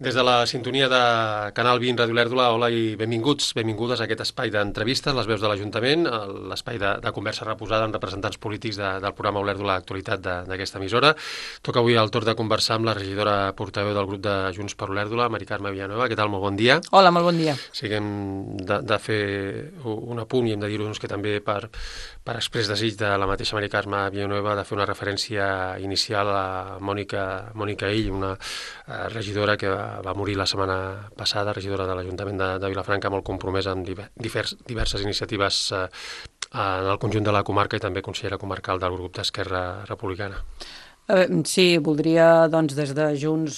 Des de la sintonia de Canal 20 Ràdio Olèrdola, hola i benvingudes a aquest espai d'entrevistes, les veus de l'Ajuntament, l'espai de conversa reposada amb representants polítics del programa Olèrdola Actualitat d'aquesta emissora. Toca avui el torn de conversar amb la regidora portaveu del grup de Junts per Olèrdola, Mari Carme Villanueva. Què tal? Molt bon dia. Hola, molt bon dia. Sí que hem de fer un apunt i hem de dir-ho que també per exprés desig de la mateixa Mari Carme Villanueva de fer una referència inicial a Mònica Ill, una regidora que va morir la setmana passada, regidora de l'Ajuntament de Vilafranca, molt compromesa amb diverses iniciatives en el conjunt de la comarca i també consellera comarcal del grup d'Esquerra Republicana. Sí, voldria, doncs, des de Junts,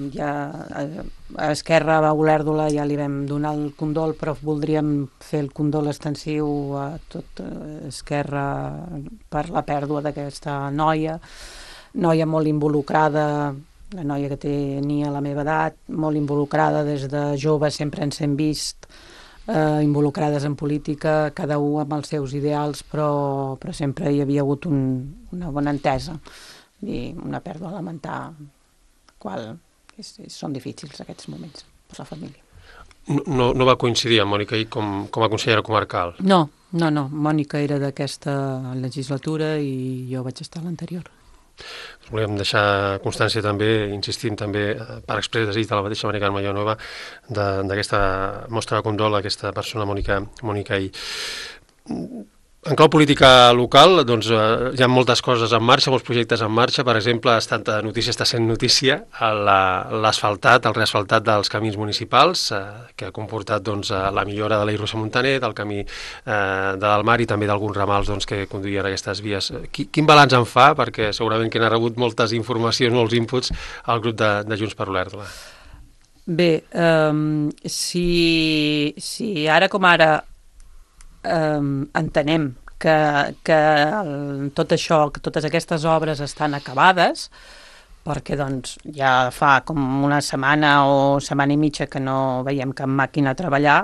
a Esquerra, a Olèrdola, ja li vam donar el condol, però voldríem fer el condol extensiu a tot Esquerra per la pèrdua d'aquesta noia molt involucrada, la noia que tenia la meva edat, molt involucrada des de jove, sempre ens hem vist involucrades en política, cada un amb els seus ideals, però sempre hi havia hagut una bona entesa. I una pèrdua a lamentar, són difícils aquests moments per la família. No va coincidir amb Mònica Ill com a consellera comarcal? No, Mònica era d'aquesta legislatura i jo vaig estar a l'anterior. Volíem deixar constància també, insistim també, per exprés desig de la mateixa Mari Carme Villanueva, d'aquesta mostra de condol a aquesta persona, Mònica Ill. En clau política local, doncs, hi ha moltes coses en marxa, molts projectes en marxa. Per exemple, està sent notícia l'asfaltat, el reasfaltat dels camins municipals, que ha comportat la millora de la Rosa Montaner, del camí del mar i també d'alguns ramals que conduïen aquestes vies. Quin balanç en fa? Perquè segurament que n'ha rebut moltes informacions, molts inputs al grup de Junts per Olèrdola. Bé, si ara com ara entenem que tot això, que totes aquestes obres estan acabades, perquè doncs ja fa com una setmana o setmana i mitja que no veiem cap màquina a treballar,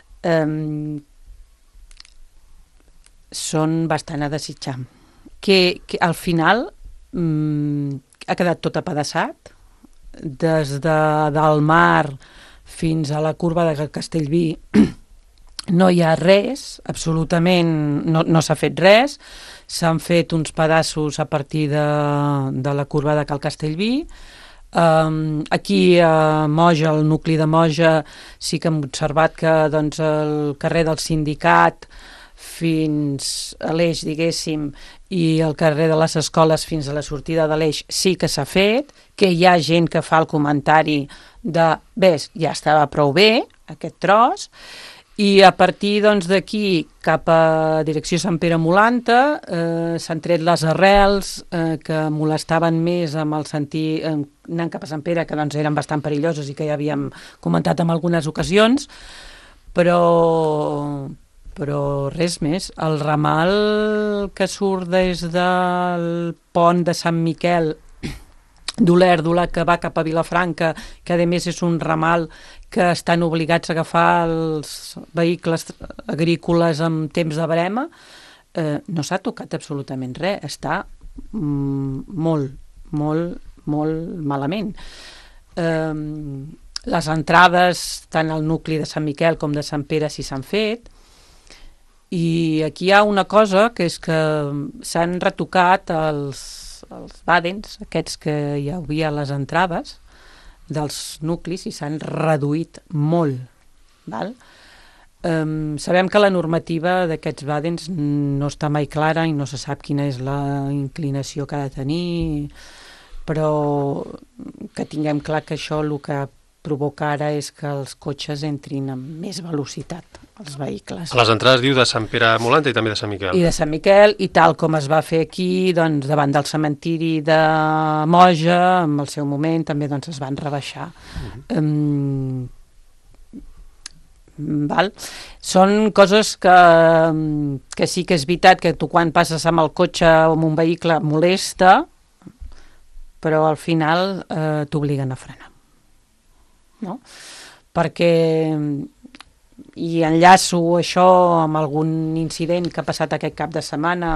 són bastant a desitjar. Que al final ha quedat tot apedaçat, des del mar fins a la curva de Castellví. No hi ha res, absolutament no s'ha fet res, s'han fet uns pedaços a partir de la curva de Cal Castellví. Aquí a Moja, al nucli de Moja, sí que hem observat que doncs, el carrer del Sindicat fins a l'Eix, diguéssim, i el carrer de les Escoles fins a la sortida de l'Eix sí que s'ha fet, que hi ha gent que fa el comentari de ves, ja estava prou bé aquest tros. I a partir d'aquí cap a direcció Sant Pere Molanta s'han tret les arrels que molestaven més amb el sentit anant cap a Sant Pere, que eren bastant perilloses i que ja havíem comentat en algunes ocasions, però res més. El ramal que surt des del pont de Sant Miquel d'Olèrdola que va cap a Vilafranca, que a més és un ramal que estan obligats a agafar els vehicles agrícoles en temps de brema, no s'ha tocat absolutament res, està molt malament. Les entrades, tant al nucli de Sant Miquel com de Sant Pere, sí s'han fet, i aquí hi ha una cosa, que és que s'han retocat els vàdens, aquests que hi havia a les entrades dels nuclis, i s'han reduït molt. Val? Sabem que la normativa d'aquests vàdens no està mai clara i no se sap quina és la inclinació que ha de tenir, però que tinguem clar que això el que provoca ara és que els cotxes entrin amb més velocitat, els vehicles. A les entrades diu de Sant Pere Molanta i també de Sant Miquel. I de Sant Miquel, i tal com es va fer aquí, doncs, davant del cementiri de Moja, en el seu moment també es van rebaixar. Val? Són coses que sí que és veritat que tu quan passes amb el cotxe o amb un vehicle molesta, però al final t'obliguen a frenar. No? Perquè, i enllaço això amb algun incident que ha passat aquest cap de setmana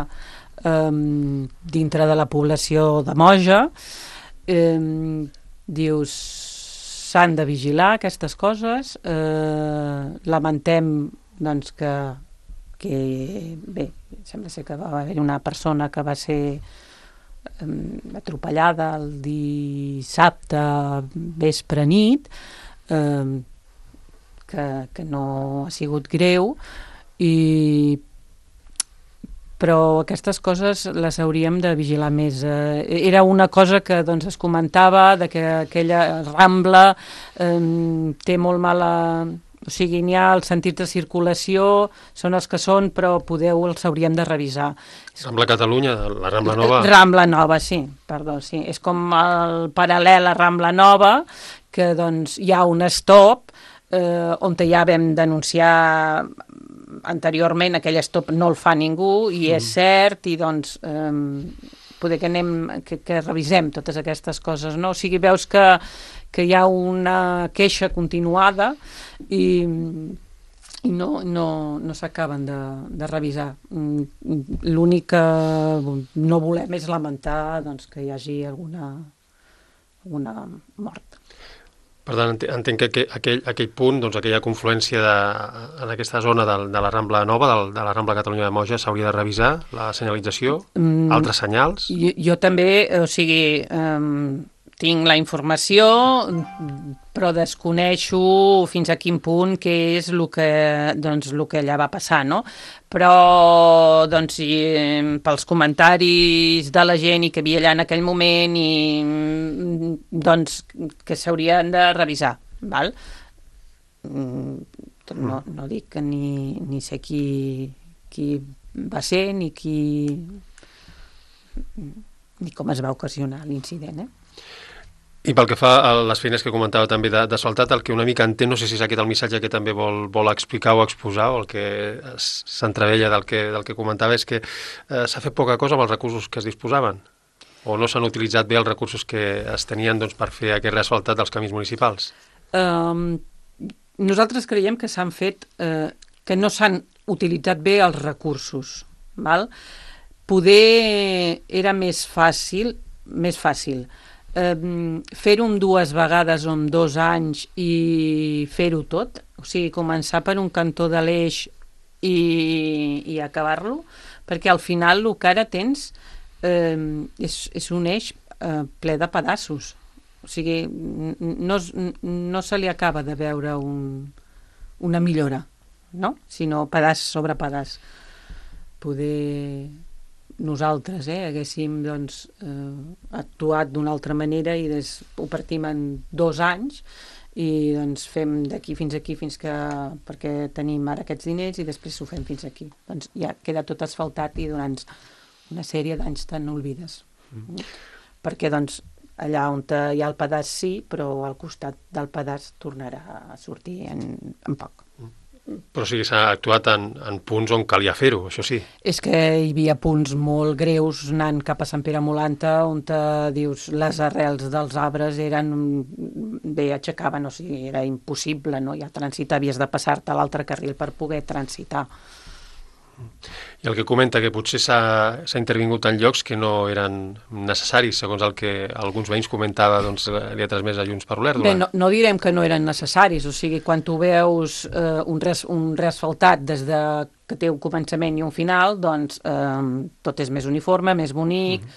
dintre de la població de Moja, dius, s'han de vigilar aquestes coses. Lamentem doncs, que bé, sembla ser que va haver una persona que va ser atropellada el dissabte vespre nit, que no ha sigut greu, però aquestes coses les hauríem de vigilar més. Era una cosa que doncs, es comentava, de que aquella Rambla té molt mala... O sigui, n'hi ha els sentits de circulació, són els que són, però els hauríem de revisar. Rambla Catalunya, la Rambla Nova... Rambla Nova, sí, perdó, sí. És com el paral·lel a Rambla Nova, que doncs, hi ha un stop on ja vam denunciar anteriorment, aquell stop no el fa ningú, i és cert, i doncs poder que revisem totes aquestes coses, no? O sigui, veus que hi ha una queixa continuada i no s'acaben de revisar. L'únic que no volem és lamentar doncs, que hi hagi alguna mort. Per tant, entenc que aquell punt, doncs, aquella confluència en aquesta zona de la Rambla Nova, de la Rambla Catalunya de Moja, s'hauria de revisar la senyalització, altres senyals? Jo també, o sigui... tinc la informació, però desconeixo fins a quin punt què és el que allà va passar, no? Però, doncs, pels comentaris de la gent i que havia allà en aquell moment, doncs, que s'haurien de revisar, val? No dic que ni sé qui va ser, ni com es va ocasionar l'incident, I pel que fa a les feines que comentava també d'asfaltat, el que una mica entenc, no sé si és aquest el missatge que també vol explicar o exposar, o el que s'entrevella del que comentava, és que s'ha fet poca cosa amb els recursos que es disposaven, o no s'han utilitzat bé els recursos que es tenien doncs, per fer aquest reasfaltat dels camins municipals. Nosaltres creiem que s'han fet, que no s'han utilitzat bé els recursos, val? Poder era més fàcil fer-ho en 2 vegades o en 2 anys i fer-ho tot, o sigui, començar per un cantó de l'eix i acabar-lo, perquè al final el que ara tens és un eix ple de pedaços, o sigui, no se li acaba de veure una millora, no? Sinó pedaç sobre pedaç. Poder... nosaltres haguéssim doncs, actuat d'una altra manera i ho partim en 2 anys i doncs, fem d'aquí fins aquí perquè tenim ara aquests diners i després ho fem fins aquí. Doncs ja queda tot asfaltat i durant una sèrie d'anys te'n oblides. Perquè doncs, allà on hi ha el pedaç sí, però al costat del pedaç tornarà a sortir en poc. Però sí que s'ha actuat en punts on calia fer-ho, això sí. És que hi havia punts molt greus anant cap a Sant Pere Molanta on dius les arrels dels arbres aixecaven, o sigui, era impossible, no? Ja transitar, havies de passar-te a l'altre carril per poder transitar. I el que comenta que potser s'ha intervingut en llocs que no eren necessaris, segons el que alguns veïns comentava, doncs li ha transmès a Junts per l'Olèrdola. Bé, no direm que no eren necessaris, o sigui, quan tu veus un reasfaltat des que té un començament i un final, doncs tot és més uniforme, més bonic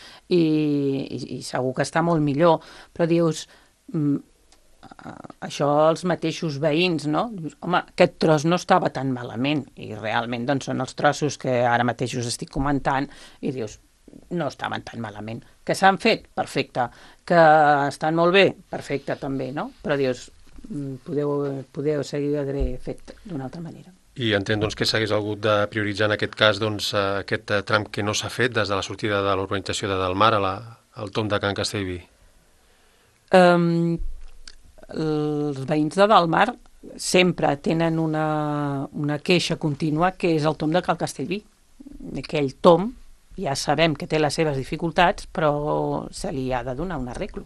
i segur que està molt millor, però dius... això els mateixos veïns, no? Dius, home, aquest tros no estava tan malament i realment doncs, són els trossos que ara mateix us estic comentant i dius, no estaven tan malament. Que s'han fet? Perfecte. Que estan molt bé? Perfecte, també, no? Però dius, podeu seguir haver fet d'una altra manera. I entenc doncs, que s'hagués hagut de prioritzar en aquest cas doncs, aquest tram que no s'ha fet des de la sortida de l'urbanització de Delmar al tomb de Can Castellví. Els veïns de Delmar sempre tenen una queixa contínua que és el tomb de Cal Castellví. Aquell tomb ja sabem que té les seves dificultats, però se li ha de donar un arreglo.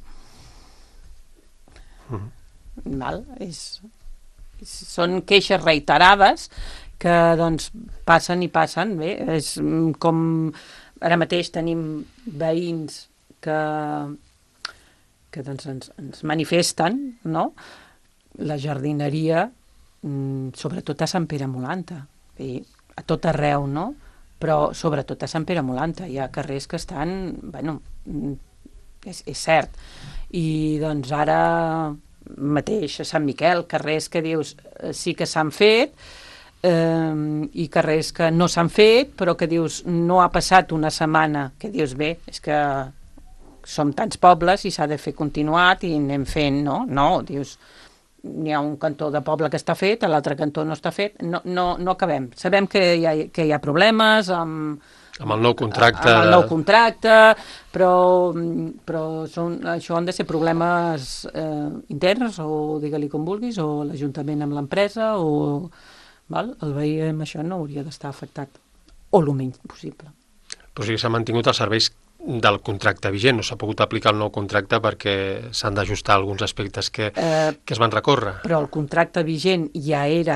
Val? Són queixes reiterades que doncs, passen i passen. Bé, és com ara mateix tenim veïns que que doncs, ens manifesten, no?, la jardineria, sobretot a Sant Pere Molanta, i a tot arreu, no?, però sobretot a Sant Pere Molanta. Hi ha carrers que estan, bueno, és cert. I doncs ara mateix a Sant Miquel, carrers que dius sí que s'han fet, i carrers que no s'han fet, però que dius no ha passat una setmana, que dius bé, és que som tants pobles i s'ha de fer continuat i anem fent, no? No, dius, n'hi ha un cantó de poble que està fet, l'altre cantó no està fet, no acabem. Sabem que hi ha problemes amb el nou contracte. Amb el nou contracte, però això han de ser problemes interns, o digue-li com vulguis, o l'Ajuntament amb l'empresa, o el veí amb això no hauria d'estar afectat, o el menys possible. Però sí que s'han mantingut els serveis del contracte vigent, no s'ha pogut aplicar el nou contracte perquè s'han d'ajustar alguns aspectes que es van recórrer. Però el contracte vigent ja era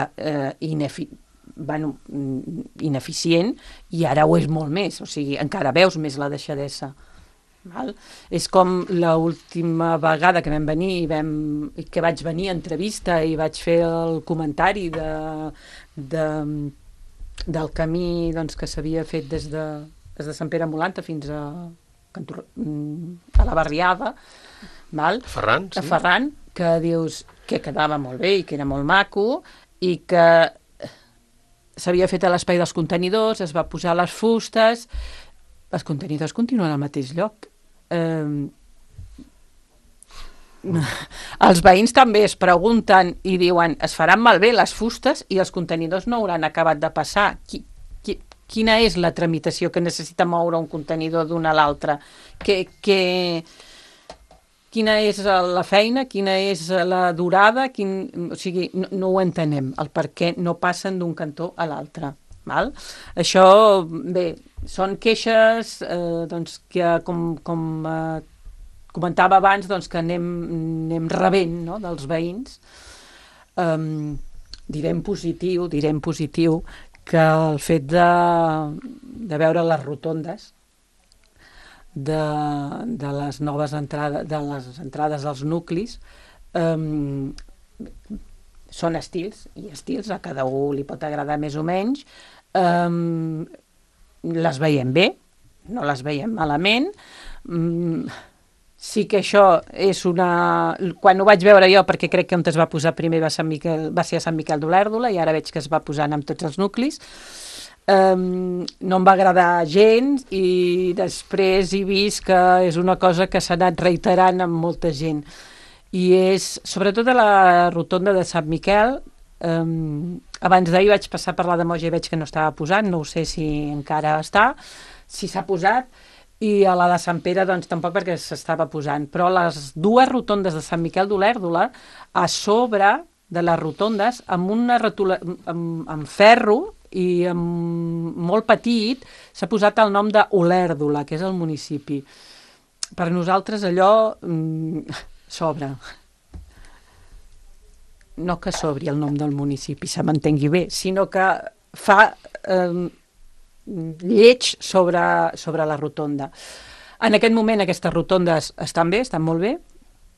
ineficient i ara ho és molt més, o sigui, encara veus més la deixadesa. És com l'última vegada que vam venir, que vaig venir a entrevista i vaig fer el comentari del camí doncs, que s'havia fet des de Sant Pere Molanta fins a la barriada, Ferran, sí. A Ferran, que dius que quedava molt bé i que era molt maco i que s'havia fet a l'espai dels contenidors, es va posar les fustes, els contenidors continuen al mateix lloc. Els veïns també es pregunten i diuen, es faran malbé les fustes i els contenidors no hauran acabat de passar. Quina és la tramitació que necessita moure un contenidor d'un a l'altre? Quina és la feina? Quina és la durada? O sigui, no ho entenem, el per què no passen d'un cantó a l'altre. Això, bé, són queixes doncs, que, com comentava abans, doncs, que anem rebent, no?, dels veïns. Direm positiu que el fet de veure les rotondes de les noves entrades, de les entrades als nuclis, són estils, i estils, a cada un li pot agradar més o menys, les veiem bé, no les veiem malament. Sí que això és quan ho vaig veure jo, perquè crec que on es va posar primer va ser a Sant Miquel d'Olèrdola, i ara veig que es va posant amb tots els nuclis, no em va agradar gens, i després he vist que és una cosa que s'ha anat reiterant amb molta gent, i és sobretot a la rotonda de Sant Miquel. Abans d'ahir vaig passar per la de Moja i veig que no estava posant, no sé si encara està, si s'ha posat, i a la de Sant Pere doncs tampoc, perquè s'estava posant, però les dues rotondes de Sant Miquel d'Olèrdola, a sobre de les rotondes, amb ferro i molt petit, s'ha posat el nom d'Olèrdola, que és el municipi. Per nosaltres allò s'obre. No que s'obri el nom del municipi, se m'entengui bé, sinó que fa lleig sobre la rotonda. En aquest moment aquestes rotondes estan bé, estan molt bé,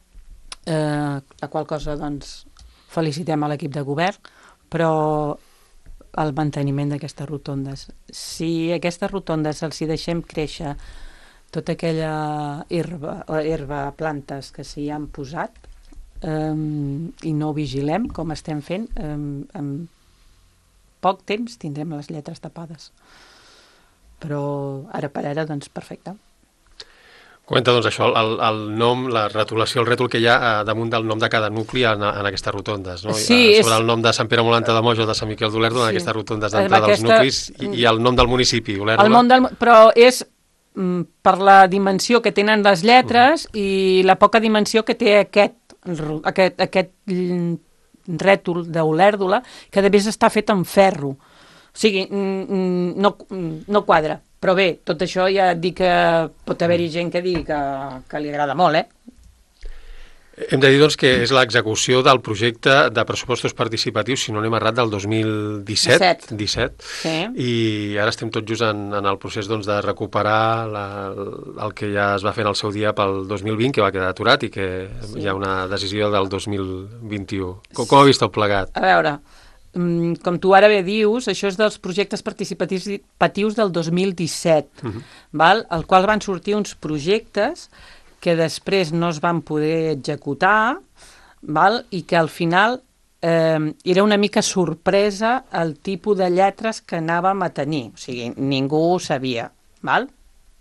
la qual cosa doncs felicitem a l'equip de govern, però el manteniment d'aquestes rotondes, si aquestes rotondes els hi deixem créixer tota aquella herba, plantes que s'hi han posat, i no ho vigilem com estem fent, en poc temps tindrem les lletres tapades. Però ara per ara, doncs, perfecte. Comenta, doncs, això, el nom, la rotulació, el rètol que hi ha damunt del nom de cada nucli en aquestes rotondes, no? Sí, sobre el nom de Sant Pere Molanta de Moja o de Sant Miquel d'Olèrdola, en aquestes rotondes d'entrada dels nuclis, i el nom del municipi, Olèrdola. Però és per la dimensió que tenen les lletres i la poca dimensió que té aquest rètol d'Olèrdola, que a més està fet en ferro. O sigui, no quadra. Però bé, tot això ja et dic que pot haver-hi gent que digui que li agrada molt, Hem de dir, doncs, que és l'execució del projecte de pressupostos participatius, si no anem errat, del 2017. 17. Sí. I ara estem tot just en el procés, doncs, de recuperar el que ja es va fer en el seu dia pel 2020, que va quedar aturat i que hi ha una decisió del 2021. Com ha vist tot plegat? A veure, com tu ara bé dius, això és dels projectes participatius del 2017, val? Al qual van sortir uns projectes que després no es van poder executar, val? I que al final era una mica sorpresa el tipus de lletres que anàvem a tenir. O sigui, ningú ho sabia. Val?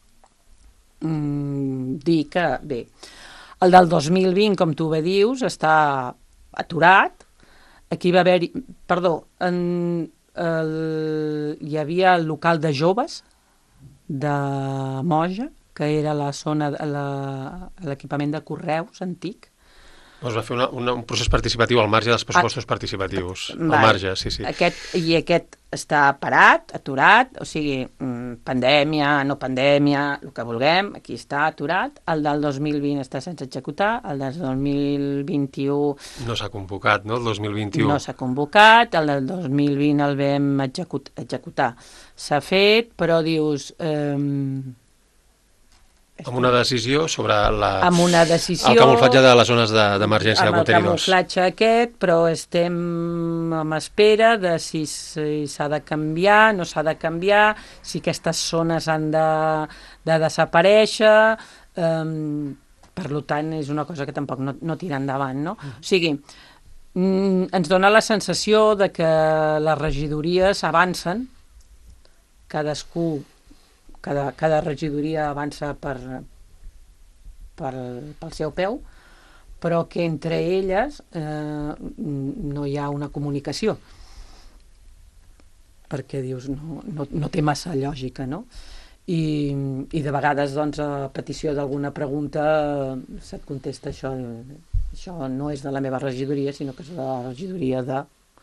Dir que, bé, el del 2020, com tu bé dius, està aturat. Aquí va haver-hi... Perdó, hi havia el local de joves de Moja, que era la zona, l'equipament de correus antic. Es va fer un procés participatiu al marge dels pressupostos participatius. Al marge, sí. Aquest està parat, aturat, o sigui, pandèmia, no pandèmia, el que vulguem, aquí està aturat. El del 2020 està sense executar, el del 2021... No s'ha convocat, no?, el 2021. No s'ha convocat, el del 2020 el vam executar. S'ha fet, però dius... Amb una decisió sobre amb una decisió, el camuflatge de les zones d'emergència de contenidors. Amb el camuflatge aquest, però estem en espera de si s'ha de canviar, no s'ha de canviar, si aquestes zones han de desaparèixer, per tant és una cosa que tampoc no tira endavant, no? O sigui, ens dona la sensació de que les regidories avancen, cada regidoria avança pel seu peu, però que entre elles no hi ha una comunicació, perquè dius, no té massa lògica, no? I de vegades, doncs, a petició d'alguna pregunta se't contesta això no és de la meva regidoria, sinó que és de la regidoria de...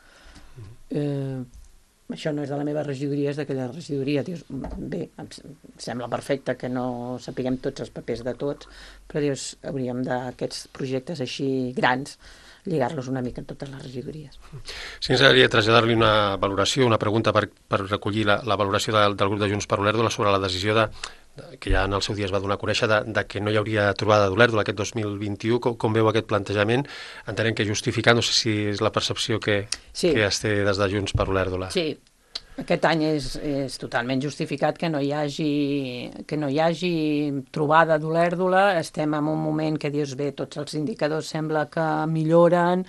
això no és de la meva regidoria, és d'aquella regidoria. Dius, bé, em sembla perfecte que no sapiguem tots els papers de tots, però dius, hauríem d'aquests projectes així grans lligar-los una mica en totes les regidories. Sí, ens agradaria traslladar-li una valoració, una pregunta per recollir la valoració del grup de Junts per Olèrdola sobre la decisió que ja en el seu dia es va donar a conèixer de que no hi hauria trobada d'Olèrdola aquest 2021. Com veu aquest plantejament? Entenem que justificat, no sé si és la percepció que es té des de Junts per Olèrdola. Sí, aquest any és totalment justificat que no hi hagi trobada d'Olèrdola. Estem en un moment que dius, bé, tots els indicadors sembla que milloren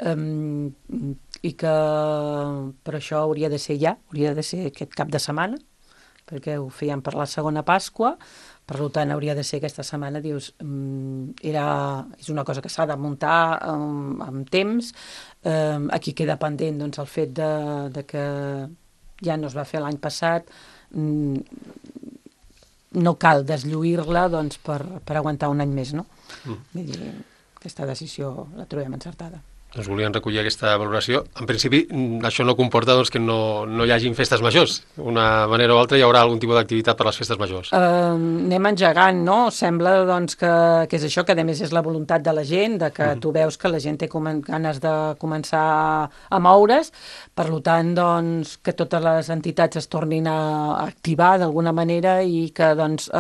i que per això hauria de ser aquest cap de setmana, perquè ho feien per la segona Pasqua, per tant hauria de ser aquesta setmana. Dius, és una cosa que s'ha de muntar amb temps. Aquí queda pendent, doncs, el fet de que ja no es va fer l'any passat. No cal deslluir-la, doncs, per aguantar un any més, no? Vull dir, aquesta decisió la trobem encertada. Doncs volien recollir aquesta valoració. En principi, això no comporta que no hi hagin festes majors. D'una manera o altra hi haurà algun tipus d'activitat per a les festes majors. Anem engegant, no? Sembla, doncs, que és això, que a més és la voluntat de la gent, de que tu veus que la gent té ganes de començar a moure's. Per tant, doncs, que totes les entitats es tornin a activar d'alguna manera i que, doncs,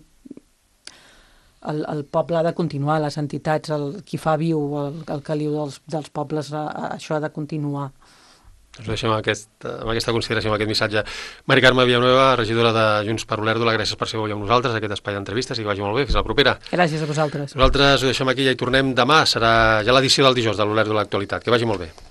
el poble ha de continuar, les entitats, qui fa viu el caliu dels pobles, això ha de continuar. Doncs ho deixem amb aquesta consideració, amb aquest missatge. Mari Carme Villanueva, regidora de Junts per Olèrdola, gràcies per ser avui amb nosaltres, aquest espai d'entrevistes, i que vagi molt bé. Fins la propera. Gràcies a vosaltres. Nosaltres ho deixem aquí, ja hi tornem demà. Serà ja l'edició del dijous de l'Olèrdola Actualitat. Que vagi molt bé.